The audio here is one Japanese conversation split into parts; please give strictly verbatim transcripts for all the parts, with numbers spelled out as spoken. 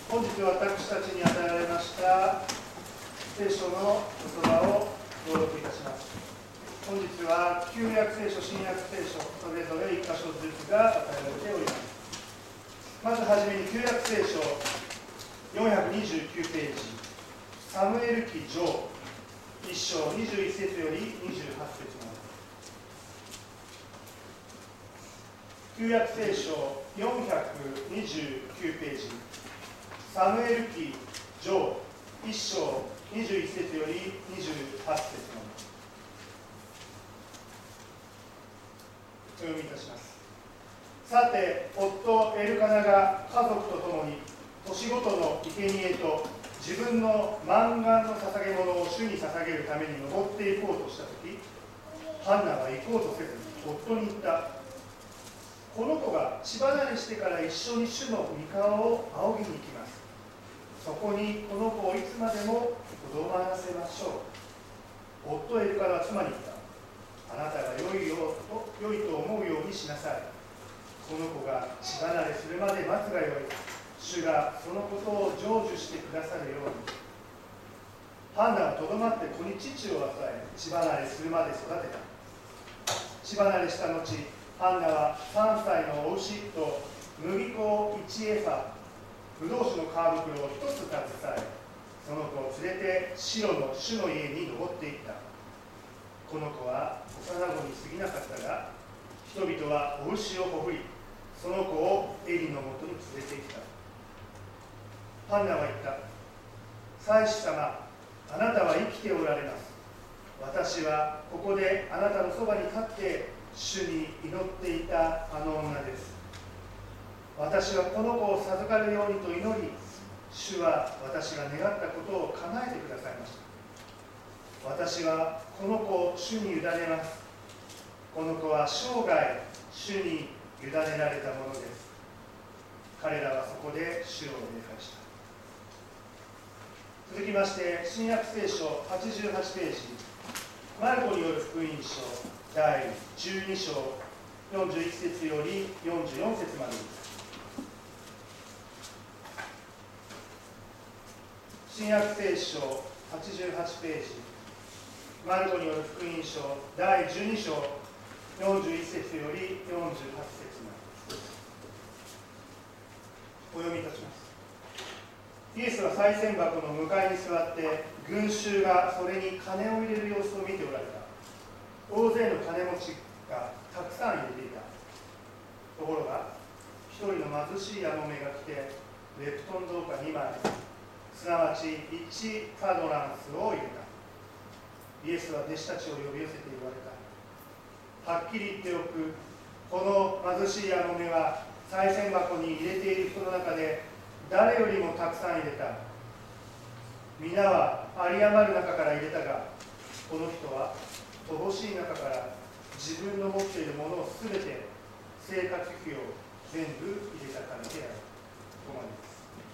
本日私たちに与えられました聖書の言葉を朗読いたします。本日は旧約聖書、新約聖書、それぞれいっ箇所ずつが与えられております。まずはじめに旧約聖書よんひゃくにじゅうきゅうページ、サムエル記上いっ章にじゅういち節よりにじゅうはち節まで。旧約聖書よんひゃくにじゅうきゅうページ、サムエル記上いっ章にじゅういち節よりにじゅうはち節まで。お読みいたします。さて、夫エルカナが家族と共に年ごとの生贄と自分の満願の捧げ物を主に捧げるために登っていこうとしたとき、ハンナは行こうとせず夫に言った。この子が血離れしてから一緒に主の御顔を仰ぎに行きます。そこにこの子をいつまでもとどまらせましょう。夫エルカナは妻に言った。あなたが良いよと良いと思うようにしなさい。この子が血離れするまで待つがよい。主がそのことを成就してくださるように。ハンナはとどまって子に乳を与え、血離れするまで育てた。血離れした後、ハンナはさんさいのお牛と麦粉をいちエファ、ブドウ酒の皮袋を一つ携え、その子を連れてシロの主の家に登っていった。この子は幼子に過ぎなかったが、人々はお牛をほふり、その子をエリのもとに連れてきた。ハンナは言った。祭司様、あなたは生きておられます。私はここであなたのそばに立って主に祈っていたあの女です。私はこの子を授かるようにと祈り、主は私が願ったことを叶えてくださいました。私はこの子を主に委ねます。この子は生涯主に委ねられたものです。彼らはそこで主を礼拝した。続きまして、新約聖書はちじゅうはちページ、マルコによる福音書だいじゅうに章よんじゅういち節よりよんじゅうよん節までです。新約聖書はちじゅうはちページ、マルコによる福音書だいじゅうに章よんじゅういち節よりよんじゅうはち節まで。お読みいたします。イエスは賽銭箱の向かいに座って、群衆がそれに金を入れる様子を見ておられた。大勢の金持ちがたくさん入れていた。ところが、一人の貧しいやもめが来て、レプトン銅貨にまい、すなわちいちファドランスを入れた。イエスは弟子たちを呼び寄せて言われた。はっきり言っておく、この貧しいやもめは賽銭箱に入れている人の中で誰よりもたくさん入れた。皆は有り余る中から入れたが、この人は乏しい中から自分の持っているものをすべて生活費を全部入れたからである。ここまでです。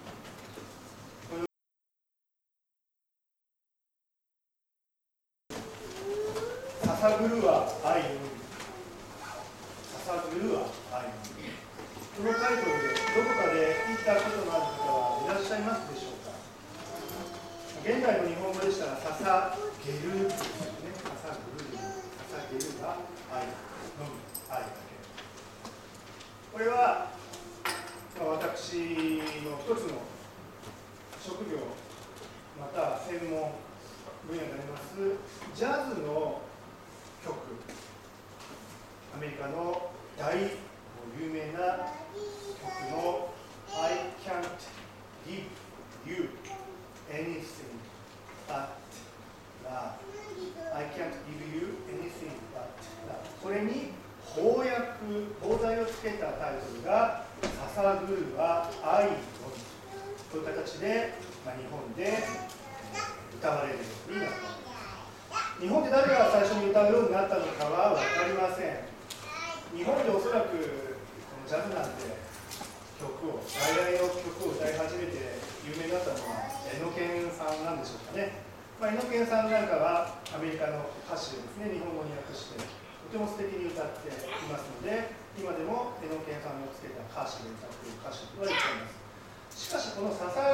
捧ぐるは愛のみ。捧ぐるは愛のみ。このタイトルでどこかで聞いたことのある方はいらっしゃいますでしょうか。現代の日本語でしたら捧げるですね。捧ぐる、捧げるは愛のみ、愛だけ。これは、まあ、私の一つの職業または専門分野になりますジャズの曲、アメリカの大有名な曲の I can't give you anything but love I can't give you anything but love これに翻訳、邦題をつけたタイトルが捧ぐるは愛のみという形で、まあ、日本で歌われるようになった。日本で誰が最初に歌うようになったのかは分かりません。日本でおそらくこのジャズなんて曲を、外来の曲を歌い始めて有名になったのはエノケンさんなんでしょうかね。まあ、エノケンさんなんかはアメリカの歌手をですね、日本語に訳してとても素敵に歌っていますので、今でもエノケンさんのつけた歌詞で歌っている歌手とは言っています。しかしこの捧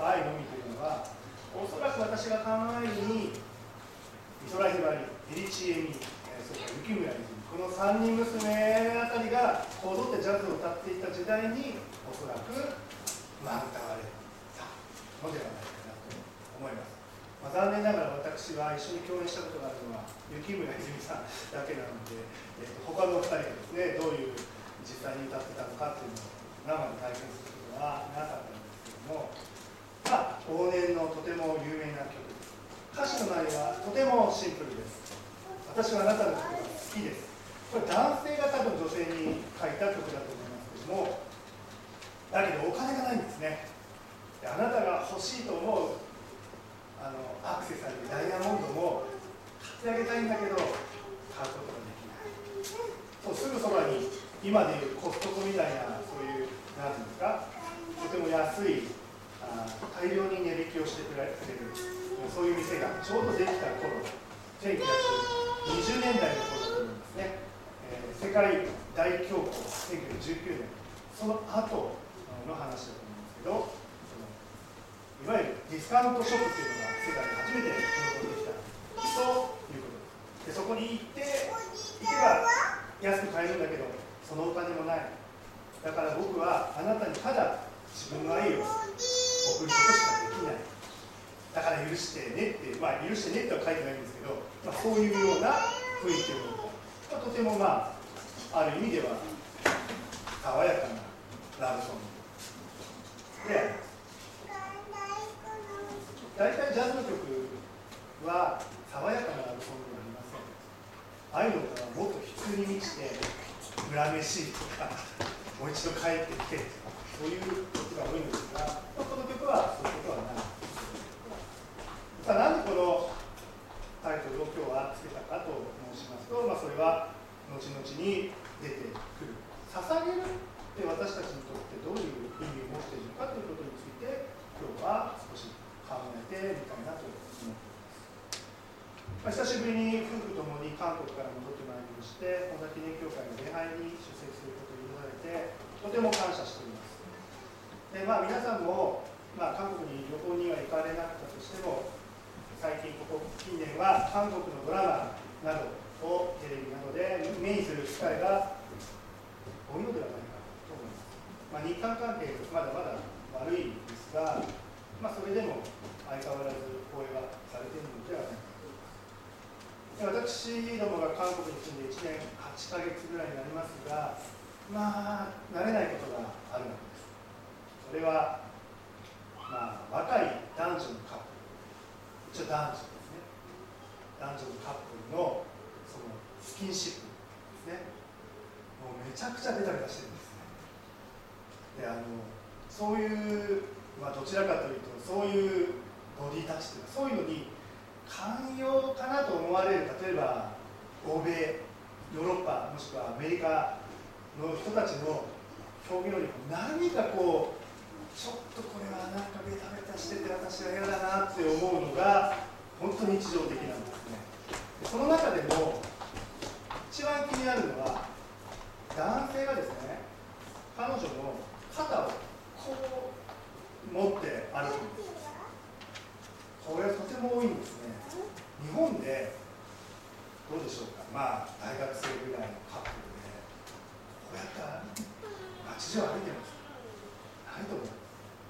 愛のみというのは、おそらく私が考えるに、美空ひばり、エリチエミ、それから雪村泉、このさんにん娘あたりがこぞってジャズを歌っていた時代に、おそらく、まあ、歌われたのではないかなと思います。まあ、残念ながら私は一緒に共演したことがあるのは雪村泉さんだけなので、えー、と他のふたりがですね、どういう実際に歌ってたのかっていうのを生で体験することはなかったんですけども、まあ、往年のとても有名な曲です。歌詞の内容はとてもシンプルです。私はあなたの曲が好きです。これ男性が多分女性に書いた曲だと思いますけども、だけどお金がないんですね。であなたが欲しいと思うあのアクセサリー、ダイヤモンドも買ってあげたいんだけど買うことができない。そうすぐそばに今でいうコストコみたいな、そういう何ていうんですか、とても安いあ大量に値引きをしてくれるそういう店がちょうどできた頃、せんきゅうひゃくにじゅうねんだいの頃だと思いますね、えー、世界大恐慌せんきゅうひゃくじゅうきゅうねん、その後の話だと思うんですけど、いわゆるディスカウントショップというのが世界で初めて登場できたということです。でそこに行って行けば安く買えるんだけど、そのお金もない。だから僕はあなたにただ自分の愛を送ることしかできない。だから許してねって、まあ許してねっては書いてないんですけど、まあ、そういうような雰囲気を持った、まあ、とてもまあある意味では爽やかなラブソングであります。大体ジャズの曲は爽やかなラブソングではありません。愛の歌はもっと悲痛に満ちて恨めしいとか、もう一度帰ってきてそういう曲が多いんですが、まあ、この曲はそういうことはない。さあ、なんでこのタイトルを今日はつけたかと申しますと、まあ、それは後々に出てくる。捧げるって私たちにとってどういう意味を持っているのかということについて今日は少し考えてみたいなと思っています。まあ、久しぶりに夫婦ともに韓国から戻ってまいりまして、本田記念協会の礼拝に出席することを許されて、とても感謝しております。で、まあ、皆さんも、まあ、韓国に旅行には行かれなかったとしても、最近ここ近年は韓国のドラマなどをテレビなどで目にする機会が多いのではないかと思います。まあ、日韓関係まだまだ悪いですが、まあ、それでも相変わらず放映がされているのではないかと思います。私どもが韓国に住んでいちねんはちかげつぐらいになりますが、まあ慣れないことがあるわけです。それは、まあ、若い男女のカップル、一応男女ですね、男女のカップルのそのスキンシップですね、もうめちゃくちゃベタベタしてるんですね。であのそういう、まあ、どちらかというとそういうボディタッチというか、そういうのに寛容かなと思われる、例えば欧米、ヨーロッパ、もしくはアメリカの人たちの表現よりも何かこうちょっとこれはなんかベタベタしてて私は嫌だなって思うのが本当に日常的なんですね。その中でも一番気になるのは、男性がですね、彼女の肩をこう持って歩くんです。これはとても多いんですね。日本でどうでしょうか、まあ大学生ぐらいのカップルでこうやったら街中歩いてます。ないと思います。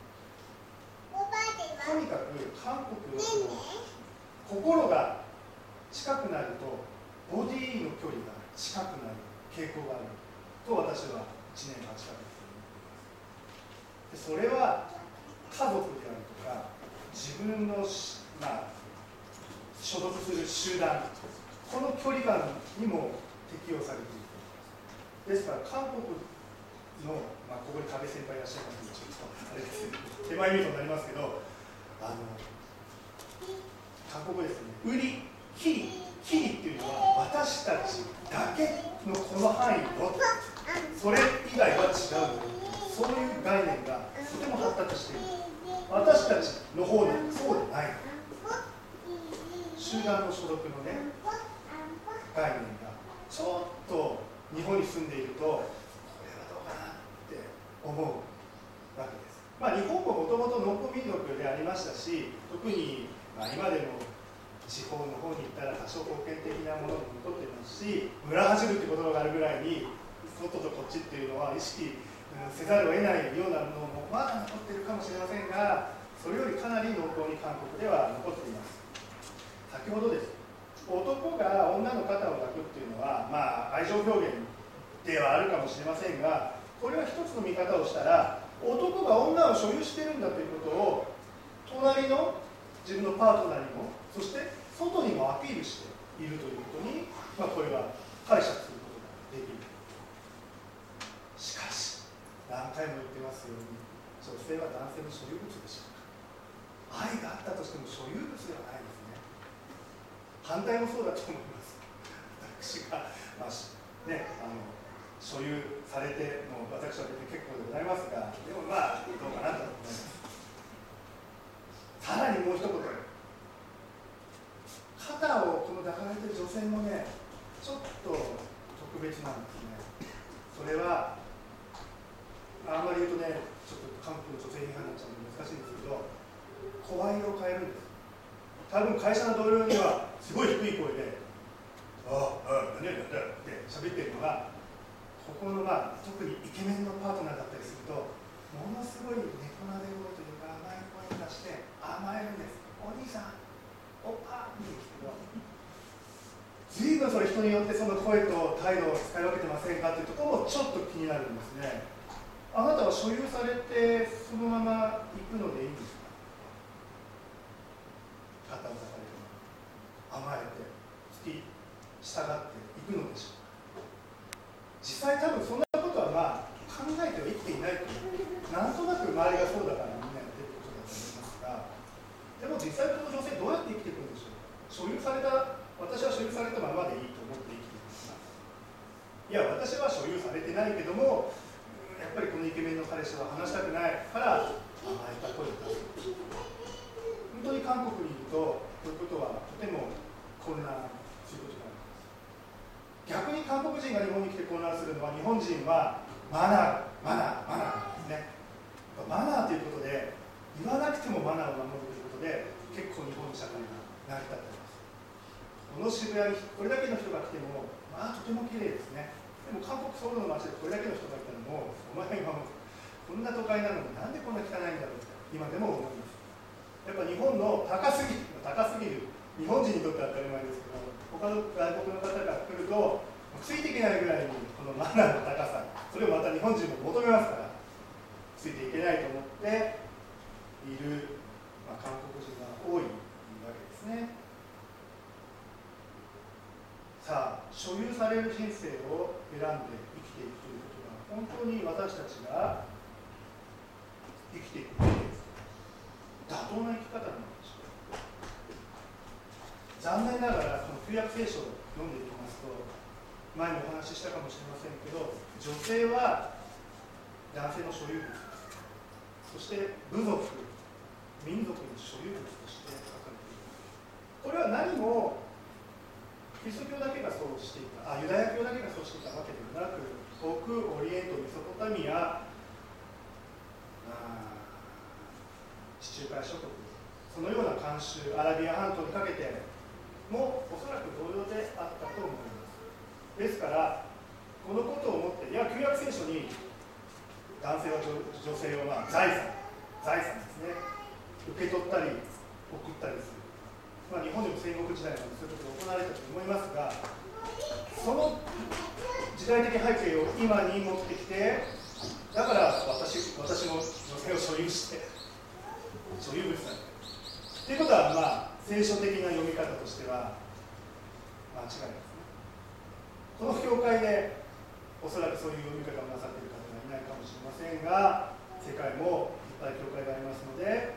とにかく韓国のその心が近くなるとボディの距離が近くなる傾向があると私はいちねんはちかげつで、それは家族であるとか自分の、まあ、所属する集団、この距離感にも適用されている。ですから韓国の、まあ、ここに壁先輩いらっしゃいますので、ちょっとあれですね、手前味噌になりますけど、あの韓国ですね、売り、キリ、キリっていうのは私たちだけのこの範囲の、それ以外は違う、そういう概念がとても発達している。私たちの方なんてそうでない。集団の所属のね、概念がちょっと日本に住んでいると、これはどうかなって思うわけです。 まあ、日本ももともと農耕民族でありましたし、特に、まあ、今でも地方の方に行ったら多少封建的なものも残っていますし、村走るって言葉があるぐらいに外とこっちっていうのは意識せざるを得ないようなものもまだ残っているかもしれませんが、それよりかなり濃厚に韓国では残っています。先ほどです、男が女の肩を抱くっていうのは、まあ、愛情表現ではあるかもしれませんが、これは一つの見方をしたら、男が女を所有しているんだということを隣の自分のパートナーにも、そして外にもアピールしているということに、まあ、これは解釈することができる。しかし何回も言ってますように、女性は男性の所有物でしょうか。愛があったとしても所有物ではないですね。反対もそうだと思います。私が、まあね、あの所有されてもう私は別に結構でございますが、でもまあどうかなと思います。さらにもう一言、肩をこの抱かれている女性もね、ちょっと特別なんですね。それはあんまり言うとね、ちょっと韓国の女性批判になっちゃうので難しいんですけど、声色を変えるんです。多分会社の同僚にはすごい低い声で「ああ、何々なんだ」って喋ってるのが、ここの、まあ、特にイケメンのパートナーだったりすると、ものすごい猫なで声というか甘い声を出して甘えるんです。お兄さん、おっぱって言うんですけど、随分それ人によってその声と態度を使い分けてませんかというところもちょっと気になるんですね。あなたは所有されてそのまま行くのでいいんですか。肩を抱かれて甘えて付き従っていくのでしょうか。実際多分そんなことはまあ考えては生きていないという、なんとなく周りがそうだからみんなやってることだと思いますが、でも実際この女性どうやって生きていくんでしょうか。所有された、私は所有されたままでいいと思って生きていますが、いや私は所有されてないけども、やっぱりこのイケメンの彼氏は話したくないから甘えた声を出す。本当に韓国にいるとこういうことはとても混乱することがあります。逆に韓国人が日本に来て混乱するのは、日本人はマナーマナーマナーですね。マナーということで言わなくてもマナーを守るということで、結構日本の社会が成り立っています。この渋谷にこれだけの人が来ても、まあとても綺麗ですね。でも韓国ソウルの街でこれだけの人がいたら、もうお前今もこんな都会なのになんでこんな汚いんだろうって今でも思います。やっぱ日本の高すぎる高すぎる日本人にとっては当たり前ですけど、他の外国の方が来るとついていけないぐらいにこのマナーの高さ、それをまた日本人も求めますから、ついていけないと思っている、まあ、韓国人が多いわけですね。さあ、所有される人生を選んで生きていくということが、本当に私たちが生きていくべきです。妥当な生き方なのでしょうか。残念ながらこの旧約聖書を読んでいきますと、前にお話ししたかもしれませんけど、女性は男性の所有物です。そして部族、民族の所有物として書かれています。これは何もキリスト教だけがそうしていた、あ、ユダヤ教だけがそうしていたわけではなく、遠くオリエント、メソポタミア、地中海諸国、そのような慣習、アラビア半島にかけてもおそらく同様であったと思います。ですからこのことをもって、いや旧約聖書に男性は女性をまあ財産財産ですね、受け取ったり送ったりする、まあ、日本でも戦国時代なのでそういうことが行われたと思いますが、その時代的背景を今に持ってきて、だから私私も女性を所有して所有物だということは、まあ聖書的な読み方としては間違いないですね。この教会でおそらくそういう読み方をなさっている方がいないかもしれませんが、世界もいっぱい教会がありますので、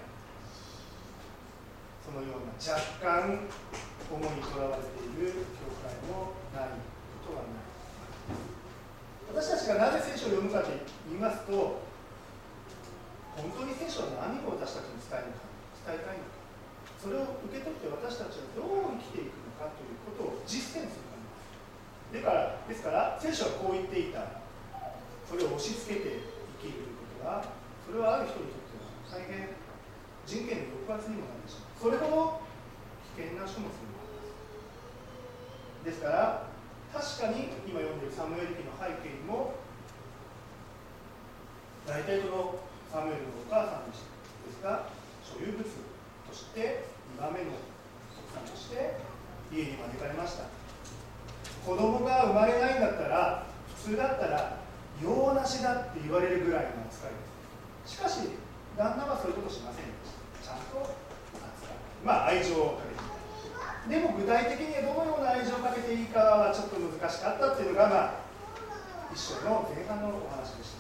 そのような若干思いにとらわれている教会もないことはない。私たちがなぜ聖書を読むかと言いますと、本当に聖書は何を私たちに伝えるのか、伝えたいのか、それを受け取って私たちはどう生きていくのかということを実践するためです。だからですから聖書はこう言っていた、それを押し付けて生きるということは、それはある人にとって大変人権の抑圧にもなってしまう、それほど危険な書物にもあります。ですから確かに今読んでいるサムエル記の背景にも大体このサムエルのお母さんですが所有物としてにばんめの奥さんとして家に招かれました。子供が生まれないんだったら普通だったら用なしだって言われるぐらいの扱いです。しかし旦那はそういうことしませんでした。ちゃんと扱う、まあ愛情をかけていた。でも具体的にはどのような愛情をかけていいかはちょっと難しかったっていうのが、まあ、一章の前半のお話でした。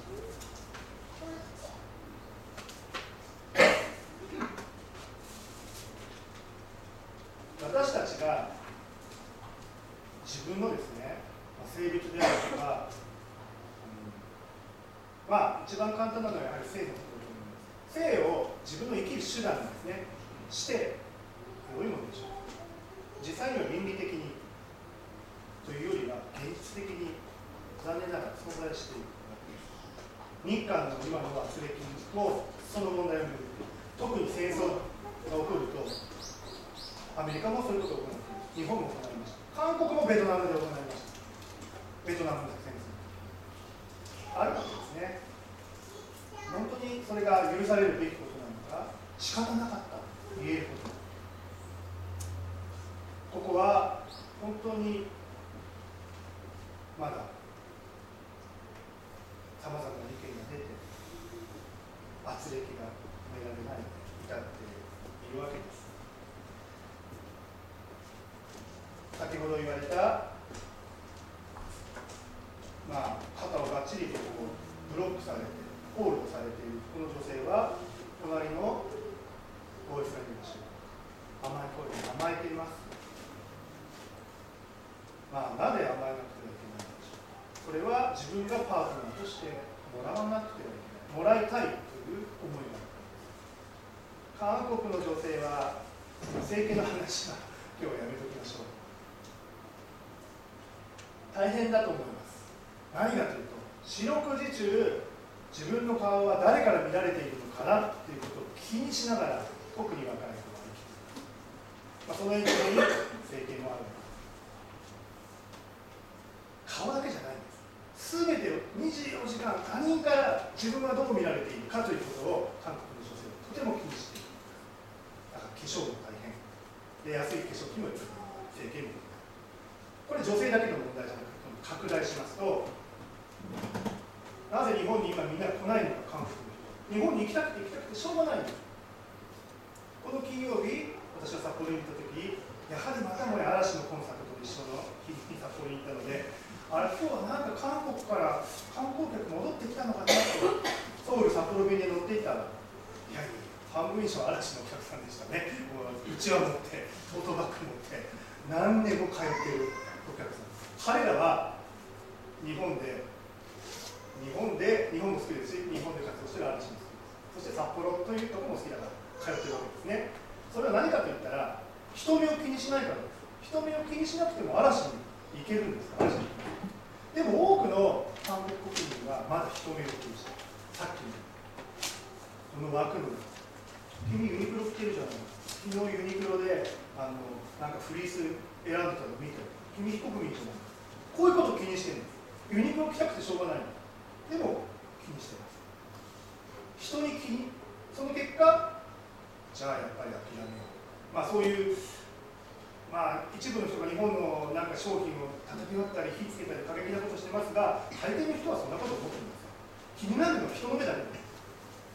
私たちが自分のですね、性別であるとか、うん、まあ一番簡単なのはやはり性のことだと思います。性を自分の生きる手段なんですね。してどういうものでしょう。実際には倫理的にというよりは現実的に残念ながら存在しているわけです。日韓の今の圧力もその問題をめぐって特に戦争が起こるとアメリカもそういうことを行っている。日本も行いました。韓国もベトナムで行いました。ベトナムの戦争あるわけですね。本当にそれが許されるべきことなのか仕方なかったと言えること。ここは本当にまださまざまな意見が出て圧力が埋められない至っているわけです。先ほど言われた、まあ、肩をがっちりとこうブロックされてホールドされているこの女性は隣のボーイフレンドでしょう。甘い声で甘えています。まあ、なぜ甘えなくてはいけないのでしょう。それは自分がパートナーとしてもらわなくてはいけない、もらいたいという思いがあったんです。韓国の女性は整形の話は今日はやめときましょう。大変だと思います。何かというと四六時中自分の顔は誰から見られているのかなということを気にしながら特に若い人は生きている、まあ、その影響に整形もある。顔だけじゃないんです。すべてをにじゅうよじかん他人から自分はどう見られているかということを韓国の女性はとても気にしている。だから化粧も大変で、安い化粧品も整形もこれ女性だけの問題じゃなくて拡大しますと、なぜ日本に今みんな来ないのか。韓国の人日本に行きたくて行きたくてしょうがないんです。この金曜日私は札幌に行った時、やはりまたもや嵐のコンサートと一緒の日に札幌に行ったので、あれ今日はなんか韓国から観光客戻ってきたのかなとソウル札幌便に乗っていたら、いやいや半分以上嵐のお客さんでしたね。もううちわ持ってトートバッグ持って何年も通っているお客さん。彼らは日本で日本で日本も好きですし、日本で活動している嵐も好きです。そして札幌というところも好きだから通っているわけですね。それは何かといったら人目を気にしないからです。人目を気にしなくても嵐に行けるんです。嵐にでも多くの韓国国民はまだ人目を気にしている。さっきのこの枠の君ユニクロ着てるじゃない。昨日ユニクロであのなんかフリース選んでたの見て、君非国民じゃない。こういうことを気にしてるんです。ユニクロ着たくてしょうがない。でも気にしてます。人に気に、その結果、じゃあやっぱり諦めよう。まあそういう、まあ一部の人が日本のなんか商品を叩き割ったり火つけたり過激なことしてますが、大抵の人はそんなこと思ってるんですよ。気になるのは人の目だけです。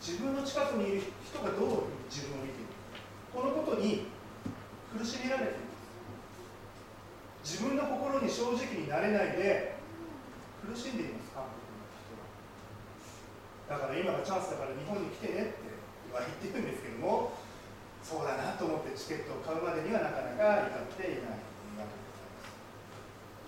自分の近くにいる人がどう自分を見ている。このことに苦しめられています。自分の心に正直になれないで苦しんでいます。韓国の人は。だから今がチャンスだから日本に来てねっては言ってるんですけども、そうだなと思ってチケットを買うまでにはなかなか至っていないわけでございます。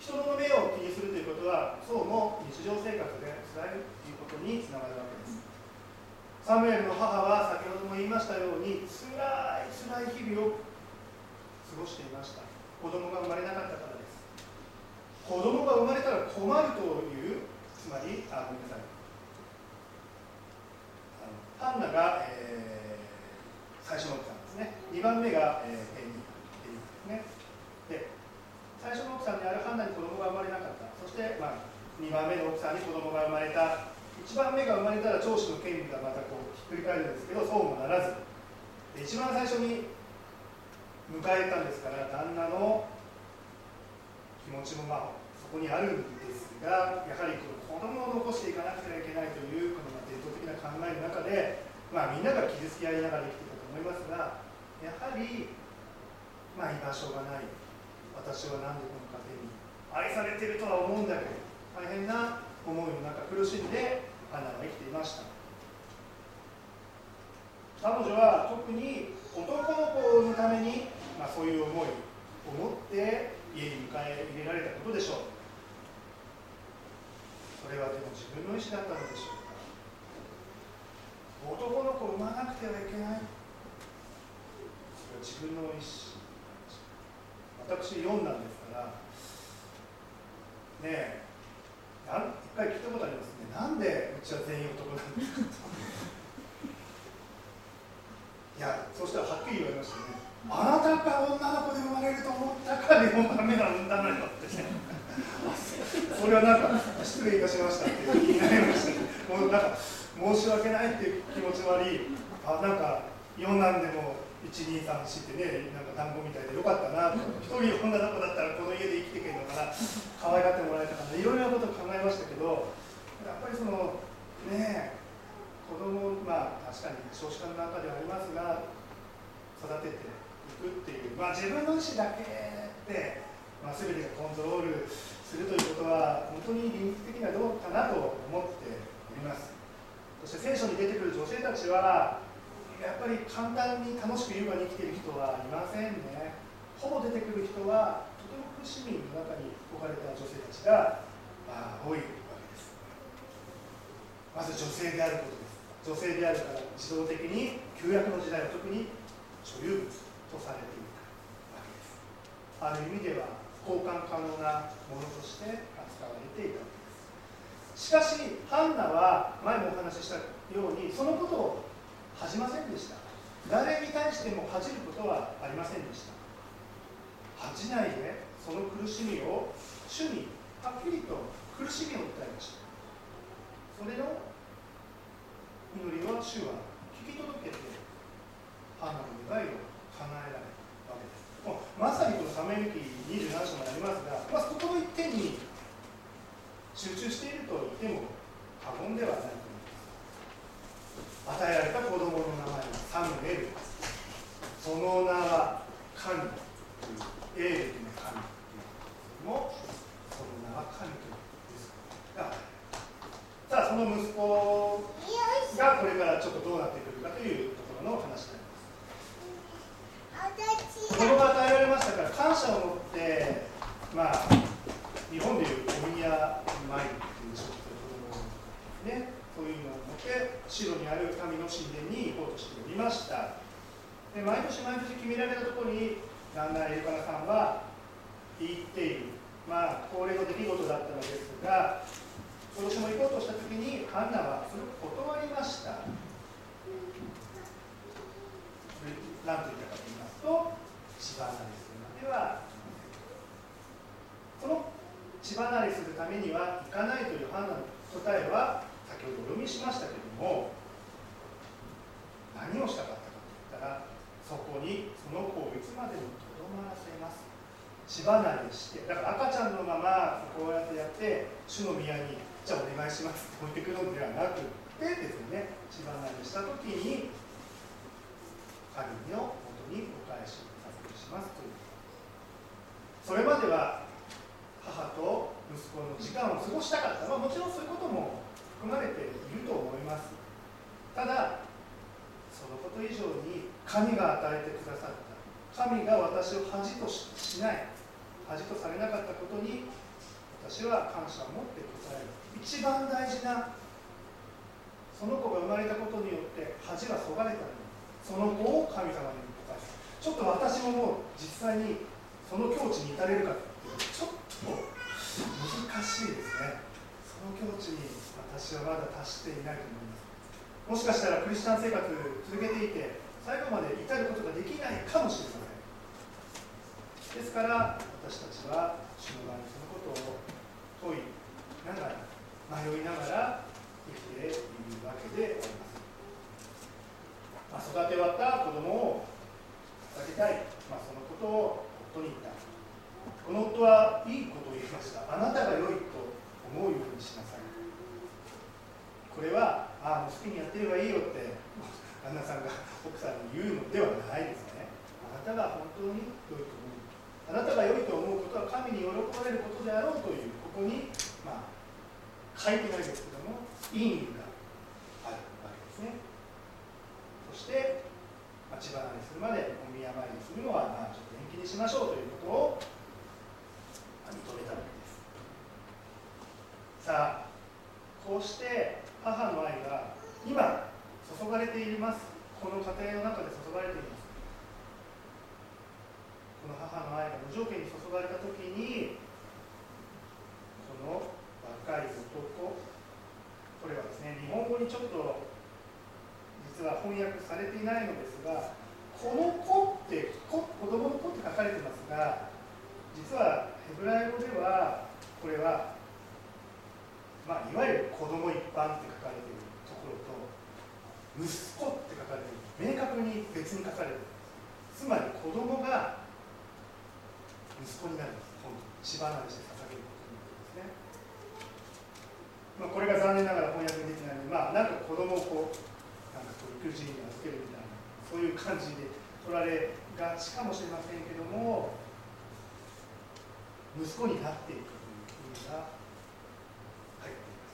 人の目を気にするということはそうも日常生活で辛いということにつながるわけです。サムエルの母は先ほども言いましたように辛い辛い日々を過ごしていました。子供が生まれなかったからです。子供が生まれたら困るという、つまりあごめんなさいあのハンナが、えー最初の奥さんですね。にばんめが、えー、ペニーですね。で、最初の奥さんであるハンナに子供が生まれなかった。そして、まあ、にばんめの奥さんに子供が生まれた。いちばんめが生まれたら長子の権利がまたこうひっくり返るんですけど、そうもならず、で一番最初に迎えたんですから、旦那の気持ちもまあそこにあるんですが、やはりこの子供を残していかなくてはいけないというこのまあ伝統的な考えの中で、まあ、みんなが傷つき合いながら生きていたと思いますが、やはり、まあ、居場所がない、私はなんでこの家庭に愛されているとは思うんだけど、大変な思いの中苦しんでハナは生きていました。彼女は特に男の子のために、まあ、そういう思いを持って家に迎え入れられたことでしょう。それはでも自分の意思だったのでしょうか。男の子を産まなくてはいけない、それは自分の意思。私よんなんですからねえ、一回聞いたことありますね。なんでうちは全員男なんですかいや、そうしたらはっきり言われましたね。あなたが女の子で生まれると思ったからよんばんめが産んだのよってねそれはなんか失礼いたしましたって気になりましたね。もうなんか申し訳ないっていう気持ちもあり、あ、なんかよんなんでもいち、に、さん、よんってね、なんか単語みたいでよかったなと、一人女の子だったらこの家で生きていけるのかな、可愛がってもらえたかな、いろいろなことを考えましたけど、やっぱりそのねえ、子供、まあ確かに少子化の中ではありますが、育てていくっていう、まあ自分の意思だけで、まあ、全てがコントロールするということは本当に倫理的にはどうかなと思っております。そして聖書に出てくる女性たちはやっぱり簡単に楽しく優雅に生きている人はいませんね。ほぼ出てくる人はとても苦しみの中に置かれた女性たちが、まあ、多いわけです。まず女性であることです。女性であるから自動的に旧約の時代は特に所有物とされていたわけです。ある意味では交換可能なものとして扱われていたわけです。しかしハンナは前もお話ししたようにそのことを恥じませんでした。誰に対しても恥じることはありませんでした。恥じないでその苦しみを主にはっきりと苦しみを訴えました。それの祈りは主は聞き届けてハンナの願いを叶えられたわけです。もうまさにこのサムエル記にじゅうなな章もありますが、まあ、ここの一点に集中していると言っても過言ではないと思います。与えられた子供の名前はサムエル。その名は神という、エールの神というも、その名は神というですが、さあその息子がこれからちょっとどうなってくるかというところの話になります。子供が与えられましたから感謝を持って、まあ日本でいうお宮参りというちょっと子供ね、そういうのを持って城にある神の神殿に行こうとしておりました。で毎年毎年決められたところに旦那エルカナさんは行っている、まあ恒例の出来事だったのですが、今年も行こうとしたときにハンナはそれを断りました。何と言ったかと言いますと、血離れするまではその血離れするためには行かないというハンナの答えは先ほどお読みしましたけれども、何をしたかったかと言ったら、そこにその子をいつまでもとどまらせます。血離れして、だから赤ちゃんのままこうやってやって主の宮にじゃあお願いしますって置いてくるのではなくてですね、血離れした時に神のもとにお返しさせてしますという。それまでは母と息子の時間を過ごしたかった、まあ、もちろんそういうことも含まれていると思います。ただそのこと以上に神が与えてくださった、神が私を恥と し, しない恥とされなかったことに私は感謝を持って応える。一番大事な、その子が生まれたことによって恥がそがれたのに、その子を神様に応える。ちょっと私ももう実際にその境地に至れるかっていうとちょっと難しいですね。その境地に私はまだ達していないと思います。もしかしたらクリスチャン生活続けていて、 最後まで至ることができないかもしれません。ですから私たちは主の前にそのことを問いながら、迷いながら生きているわけであります。まあ、育て終わった子供を捧げたい、まあ、そのことを夫に言った。この夫はいいことを言いました。あなたが良いと思うようにしなさい。これはああもう好きにやってればいいよって旦那さんが奥さんに言うのではないですね。あなたが本当に良いと思う、あなたが良いと思うことは神に喜ばれることであろうという、ここに、まあ、書いてないですけども意味があるわけですね。そして、まあ、血離れするまでお宮参りするのは、まあ、ちょっと延期にしましょうということを認めたわけです。さあ、こうして母の愛が今注がれています。この家庭の中で注がれています。この母の愛が無条件に注がれたときに、この若い男、これはですね、日本語にちょっと実は翻訳されていないのですが、この子って子、子供の子って書かれてますが、実はヘブライ語ではこれは、まあ、いわゆる子供一般って書かれているところと息子って書かれている、明確に別に書かれている。つまり子供が息子になるんです。今度血離れして捧げることになるんですね。まあ、これが残念ながら翻訳できないので、まあ、なんか子供をこうなんかこう育児に預けるみたいな、そういう感じで取られがちかもしれませんけども、息子になっていくという意味が入っています。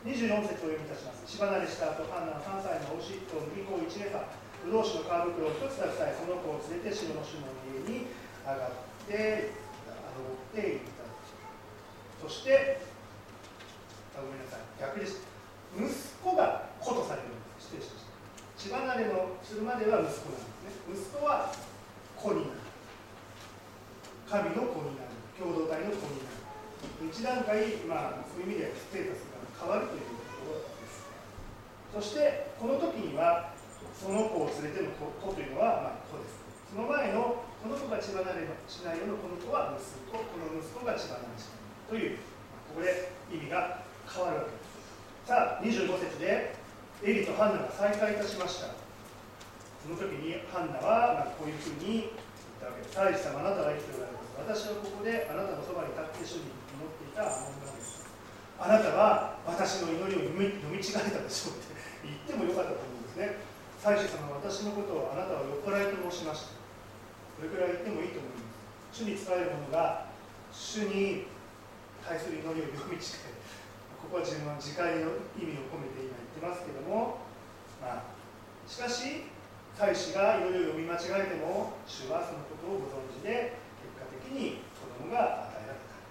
にじゅうよん節を読みいたします。血離れした後、ハンナはさんさいのお牛一頭、麦粉を一エファ、ブドウ酒の皮袋を一つだけさえ、その子を連れて城の主の家に上がって登っていった。そしてあごめんなさい、逆です。息子が子とされるんです。失礼しました。血離れのするまでは息子なんですね。息子は子になる、神の子になる、共同体の子になる。一段階、まあ、そういう意味でステータスが変わるというところです。そしてこの時にはその子を連れての子というのは、まあ、子です。その前のこの子が血離れしないようなこの子は息子、この息子が血離れしないという、ここで意味が変わるわけです。さあ、にじゅうご節でエリとハンナが再会いたしました。その時にハンナは、まあ、こういうふうに言ったわけです。大地様、あなたは生きておられます。私はここであなたのそばに立って主に祈っていた女です。あなたは私の祈りを読み、読み違えたでしょうって言ってもよかったと思うんですね。大地様、私のことをあなたは酔っ払いと申しました。これくらい言ってもいいと思います。主に仕える者が主に対する祈りを読み違え、ここは自分は自戒の意味を込めて今言ってますけども、まあ、しかし大使が祈りを読み間違えても主はそのことをご存知で結果的に子供が与えられた。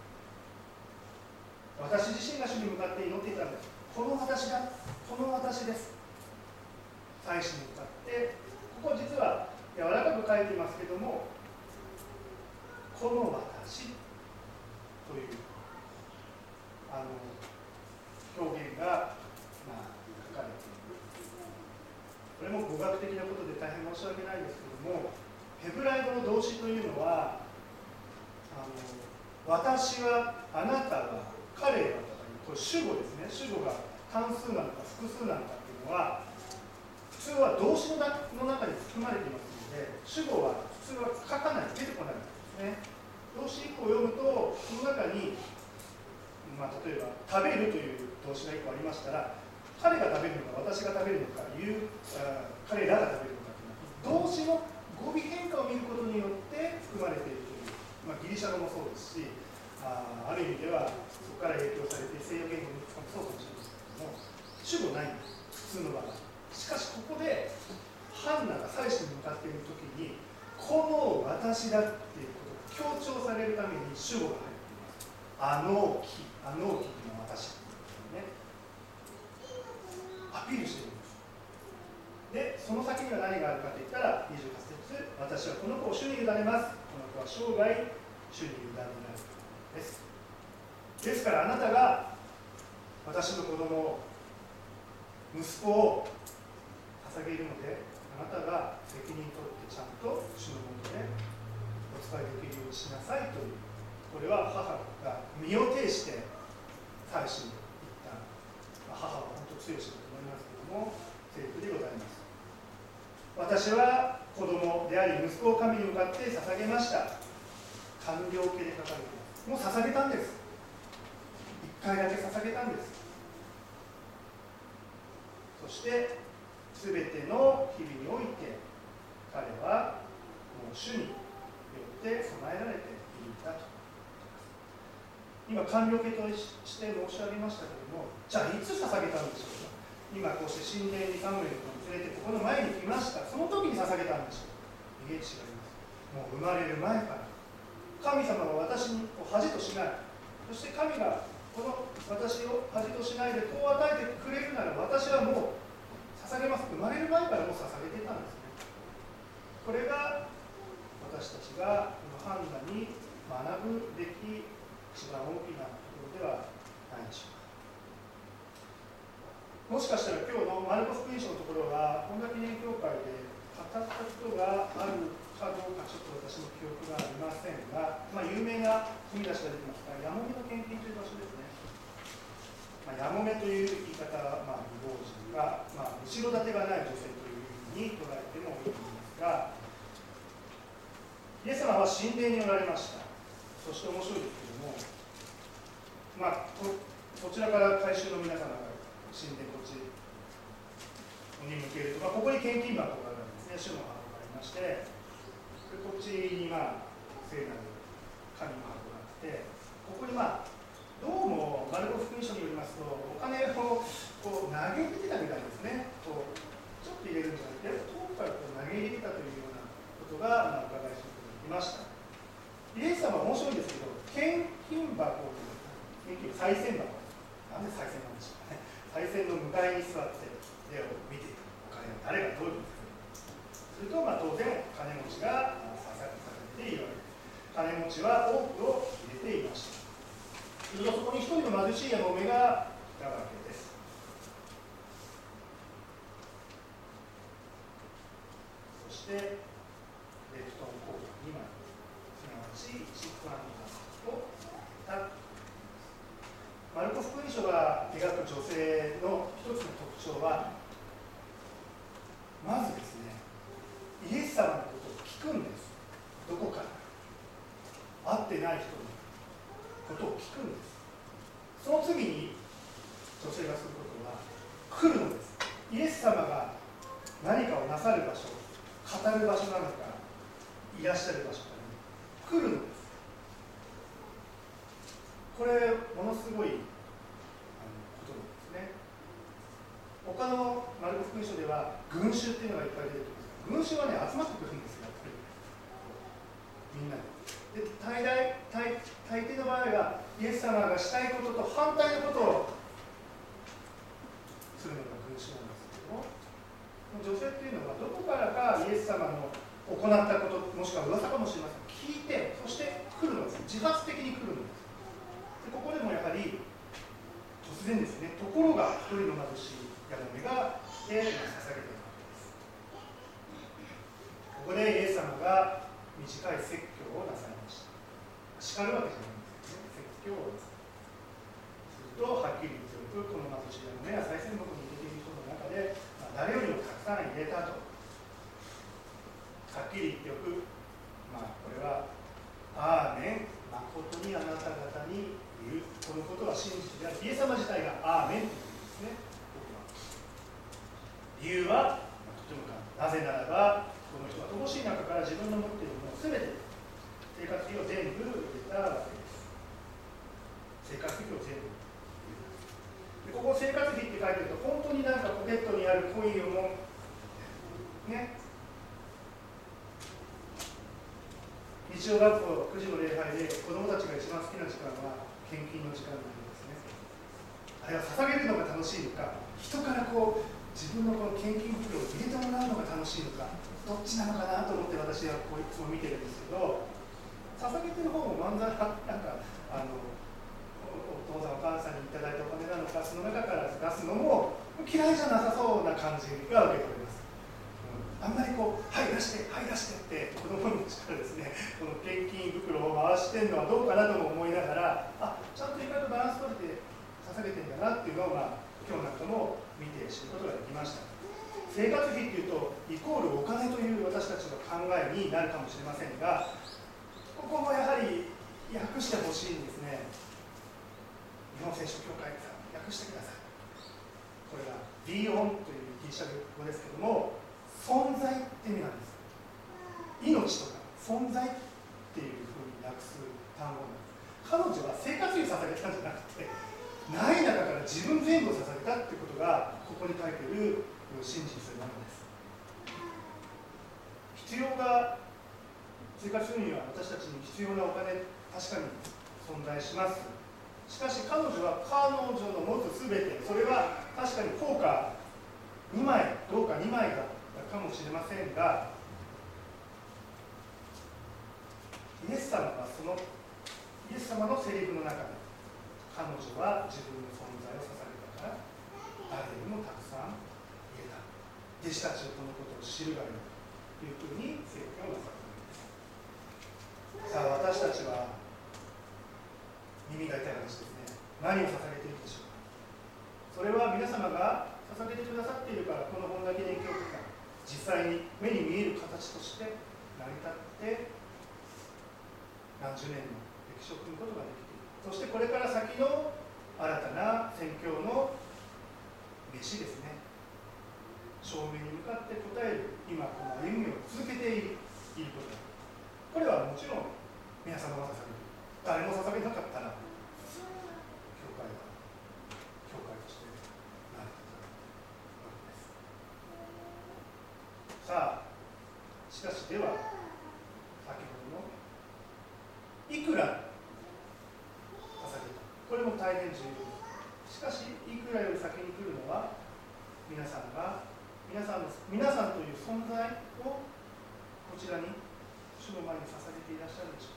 私自身が主に向かって祈っていたんです。この私だ、この私です。大使に向かって、ここ実は柔らかく書いていますけども、この私というあの表現が、まあ、書かれている。これも語学的なことで大変申し訳ないですけども、ヘブライ語の動詞というのは、あの私は、あなたは、彼はとかいう、これ主語ですね。主語が単数なのか複数なのかっていうのは、普通は動詞の中に含まれていますので、主語は普通は書かない、出てこないんですね。動詞いっこを読むと、その中に、まあ、例えば食べるという動詞がいっこありましたら、彼が食べるのか私が食べるのかいう、彼らが食べるのかという動詞の語尾変化を見ることによって含まれているという、まあ、ギリシャ語もそうですし、あ, ある意味ではそこから影響されて西洋言語に使うもそうかもしれませんけども、主語ないんです、普通の場合。しかしここでハンナが祭司に向かっているときに、この私だっていうことが強調されるために主語が入っています。あの木、あの木というのは私ね、アピールしているんです。で、その先には何があるかといったら、にじゅうはち節、私はこの子を主に委ねます。この子は生涯主に委ねられるです。ですからあなたが私の子供を、息子を捧げるので、あなたが責使いできるようにしなさいという、これは母が身を挺して妻子に言った、まあ、母は本当強い人だと思いますけれども、セリフでございます。私は子供であり息子を神に向かって捧げました。完了形で書かれています。もう捧げたんです。一回だけ捧げたんです。そして全ての日々において彼はもう主によって備えられているんだと。今完了形として申し上げましたけれども、じゃあいつ捧げたんでしょうか。今こうして神殿にサムエルを連れてここの前に来ました。その時に捧げたんでしょう。いえ、違います。もう生まれる前から神様が私を恥としない、そして神がこの私を恥としないでこう与えてくれるなら、私はもう捧げます。生まれる前からもう捧げてたんですね。これが私たちがこの判断に学ぶべき一番大きなところではないでしょうか。もしかしたら今日のマルコ福音書のところは本田記念教会で語ったことがあるかどうかちょっと私の記憶がありませんが、まあ、有名な踏み出しが出てますが、やもめの献金という場所ですね。まあ、やもめという言い方は、まあ、未亡人が、まあ、後ろ盾がない女性というふうに捉えてもいいんですが、イエス様は神殿におられました。そして面白いですけども、まあ、こ, こちらから改宗の皆様が神殿こっちに向けると、まあ、ここに献金箱があるんですね。主の箱がありまして、こっちにまあ聖なる神の箱があって、ここにまあどうもマルコ福音書によりますと、お金をこう投げ入れてたみたいですね。こうちょっと入れるんじゃなくて、遠くからこう投げ入れてたというようなことが、まあ、伺い知ることができました。イエス様は面白いんですけど、献金箱という献金賽銭箱、なんで賽銭なんでしょうかね。賽銭の向かいに座って絵を見ていく。お金を誰がどういうふうにすると、まあ、当然金持ちが捧げているわけです。金持ちは多くを入れていました。するとそこに一人の貧しいやもめがいたわけです。そしてレフトンコートにまい、すなわちいちフランをたマルコ福音書が描く女性の一つの特徴は、まずですね、イエス様のことを聞くんです。どこから会ってない人のことを聞くんです。その次に女性がすることは来るのです。イエス様が何かをなさる場所、語る場所なのか、いらっしゃる場所かに来るのです。これものすごいことなんですね。他のマルコ福音書では群衆っていうのがいっぱい出てくるんですが、群衆はね集まってくるんですよ、やっぱりみんなで。大大大大抵の場合はイエス様がしたいことと反対のことをするのが群衆なんですけども、女性っていうのはどこからかイエス様の行ったこと、もしくは噂かもしれません、聞いて、そして来るのです。自発的に来るのです。でここでもやはり突然ですね、ところが一人の貧しいやもめが来て捧げているわけです。ここでイエス様が短い説教をなさいました。叱るわけじゃないんですよね。説教をなさいすると、はっきり強くこの貧しいやもめや賽銭箱に入れている人の中で、まあ、誰よりもたくさん入れたとはっきり言っておく。まあこれはアーメン、誠にあなた方に言う、このことは真実である。イエス様自体がアーメンというんですね。理由はとても簡単。なぜならばこの人は乏しい中から自分の持っているものを全て、生活費を全部入れたわけです。生活費を全部で、ここ生活費って書いてると本当になんかポケットにあるコインをもね、日曜学校くじの礼拝で子どもたちが一番好きな時間は献金の時間なんですね。あれは捧げるのが楽しいのか、人からこう自分のこの献金袋を入れてもらうのが楽しいのか、どっちなのかなと思って私はこういつも見てるんですけど、捧げてる方も漫才なんかあのお父さんお母さんにいただいたお金なのか、その中から出すのも嫌いじゃなさそうな感じが受け取れます。 あんまりこう、はい出して、はい出してって子供のうちからですね、この献金袋を回してるのはどうかなとも思いながら、あ、ちゃんと意外とバランス取れて捧げてんだなっていうのを、まあ、今日なんかも見て知ることができました。生活費っていうと、イコールお金という私たちの考えになるかもしれませんが、ここもやはり訳してほしいんですね。日本聖書協会さん、訳してください。これがビヨンというギリシャ語ですけども、存在って意味なんです。命とか存在っていうふうに訳す単語なんです。彼女は生活費を捧げたんじゃなくて、ない中から自分全部を捧げたってことがここに書いている真実なのです。必要が生活するには私たちに必要なお金、確かに存在します。しかし彼女は彼女の持つすべて、それは確かに効果にまい、どうかにまいだったかもしれませんが、イエス様はそのイエス様のセリフの中で、彼女は自分の存在を捧げたから誰よりもたくさん言えた。弟子たちをこのことを知るがよいというふうに聖句をなさったのです。さあ、私たちは耳が痛い話ですね。何を捧げているでしょうか。それは皆様が捧げてくださっているから、この本田記念教会が実際に目に見える形として成り立って何十年の歴史を組むことができている。そしてこれから先の新たな宣教の飯ですね、証明に向かって応える今この歩みを続けていること、これはもちろん皆様が捧げる。誰も捧げなかったら教会は教会として成り立つわけです。さあ、しかしでは先ほどのいくら捧げた、これも大変重要です。しかしいくらより先に来るのは、皆さんが皆さんの皆さんという存在をこちらに主の前に捧げていらっしゃるでしょ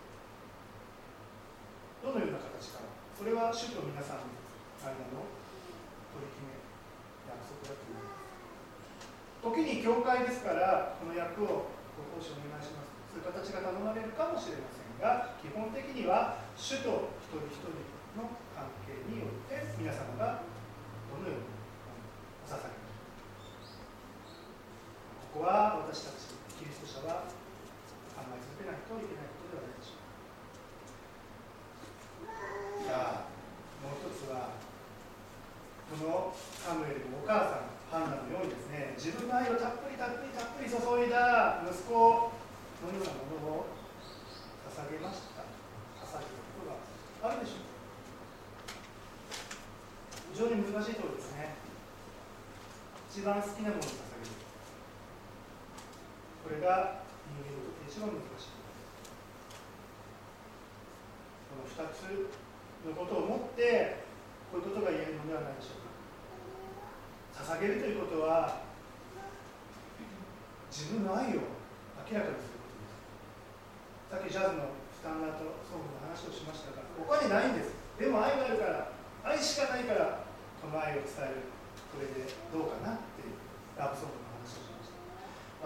う。どのような形か、それは主と皆さんの間の取り決め、約束だと思います。時に教会ですから、この役をご奉仕お願いします、そういう形が頼まれるかもしれませんが、基本的には主と一人一人の関係によって皆様がどのようにお捧げる。ここは私たちキリスト者は考え続けないといけないことではないでしょうか。さあ、もう一つは、このサムエルのお母さんハンナのようにですね、自分の愛をたっぷりたっぷりたっぷり注いだ息子のようなものを捧げました。捧げることがあるでしょうか。非常に難しいところですね。一番好きなものを捧げる、これが人間にとって一番難しい。このふたつのことをもってこういうことが言えるのではないでしょうか。捧げるということは自分の愛を明らかにすることです。さっきジャズのスタンダードソングの話をしましたが、お金ないんです。でも愛があるから、愛しかないからこの愛を伝える、これでどうかなっていうラブソングの話をしました。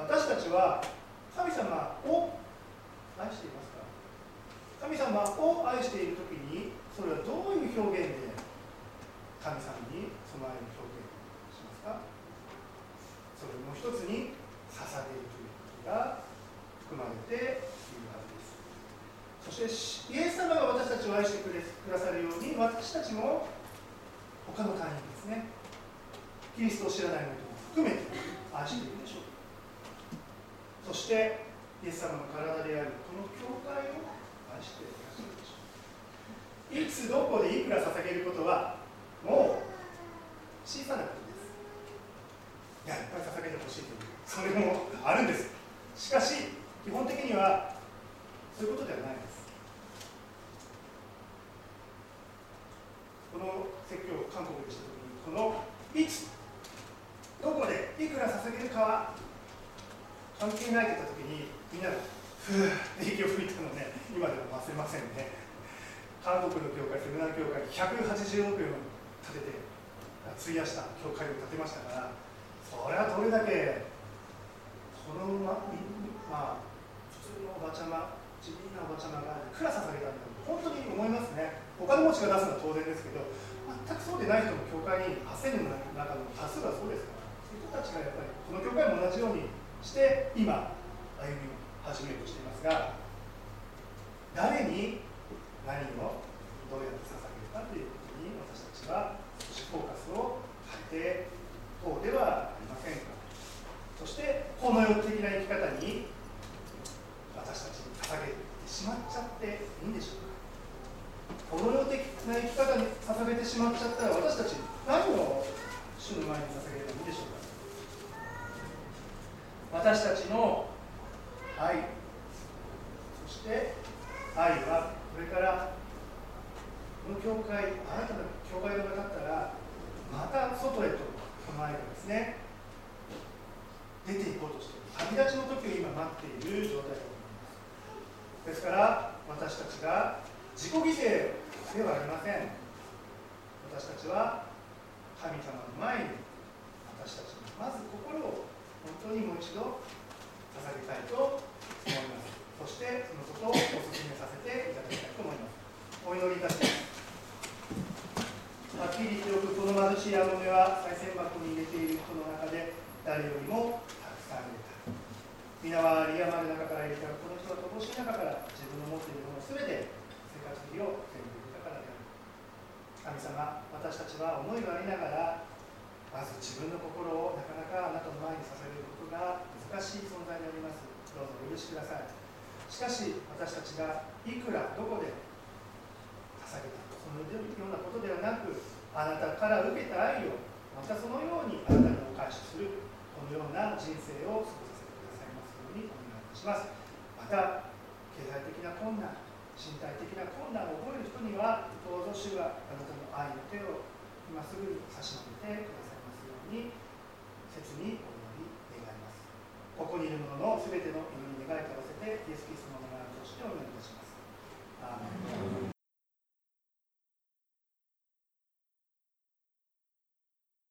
私たちは神様を愛していますか。神様を愛しているときに、それはどういう表現で神様にその愛の表現をしますか。それも一つに捧げるということが含まれているはずです。そしてイエス様が私たちを愛してくださるように、私たちも他の他人ですね、キリストを知らない者も含めて愛しているでしょう。そしてイエス様の体であるこの教会を愛していらっしゃるでしょう。いつどこでいくら捧げることはもう小さなことです。いや、いっぱい捧げてほしいという、それもあるんです。しかし基本的にはそういうことではないです。この説教を韓国でしたときに、このいつどこでいくら捧げるかは関係ないって言ったときに、みんながふーって息を吹いたので、今でも忘れませんね。韓国の教会、セミナー教会、ひゃくはちじゅうおくえんを建てて費やした教会を建てましたから、それはどれだけま、まあ、普通のおばちゃま、地味なおばちゃまがいくら捧げたんだろう、本当に思いますね。お金持ちが出すのは当然ですけど、全くそうでない人も教会にはっせんにんの中の多数がそうですから、そういう人たちがやっぱりこの教会も同じようにして今歩み始めようとしていますが、誰に何をどうやって捧げるかということに私たちは少しフォーカスを変えてこうではありませんか。そしてこの世的な生き方に私たちに捧げてしまっちゃっていいんでしょうか。この世的な生き方に捧げてしまっちゃったら、私たち何を主の前に捧げればいいんでしょうか。私たちの愛、そして愛はこれからこの教会、新たな教会が建ったらまた外へとこの愛がですね出ていこうとしている、旅立ちの時を今待っている状態だと思います。ですから私たちが自己犠牲ではありません。私たちは神様の前に私たちのまず心を本当にもう一度捧げたいと思います。そしてそのことをお勧めさせていただきたいと思います。お祈りいたします。はっきり言っておく、この貧しいあの目は賽銭箱に入れている人の中で誰よりもたくさん入れた。皆は有り余る中から入れたが、この人は乏しい中から自分の持っているものをすべて生活費を全部入れたからである。神様、私たちは思いがありながら、まず自分の心をなかなかあなたの前に捧げることが難しい存在であります。どうぞお許しください。しかし私たちがいくらどこで捧げた、そのようなことではなく、あなたから受けた愛をまたそのようにあなたにお返しする、このような人生を過ごさせてくださいますようにお願いいたします。また経済的な困難、身体的な困難を覚える人には、どうぞ主があなたの愛の手を今すぐに差し伸べてくださいますように切にお祈り願います。ここにいる者のすべての祈り願いと合わせてイエス・キリストの名前を通してお祈りいたします。